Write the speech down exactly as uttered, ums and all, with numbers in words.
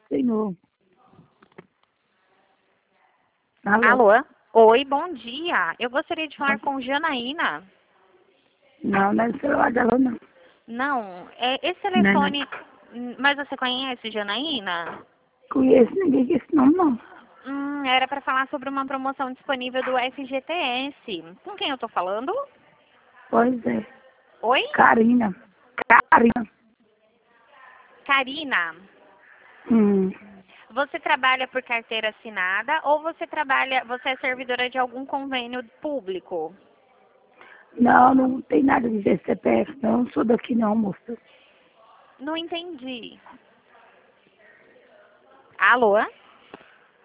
Senhor. Alô? Alô? Oi, bom dia. Eu gostaria de falar com Janaína. Não, não é o celular dela, não. Não, é esse Não, telefone... Mas você conhece Janaína? Conheço ninguém com esse nome, não. Hum, era para falar sobre uma promoção disponível do F G T S. Com quem eu tô falando? Pois é. Oi? Karina. Karina. Karina. Hum. Você trabalha por carteira assinada ou você trabalha, você é servidora de algum convênio público? Não, não tem nada de C P F, não. Não sou daqui, não, moça. Não entendi. Alô?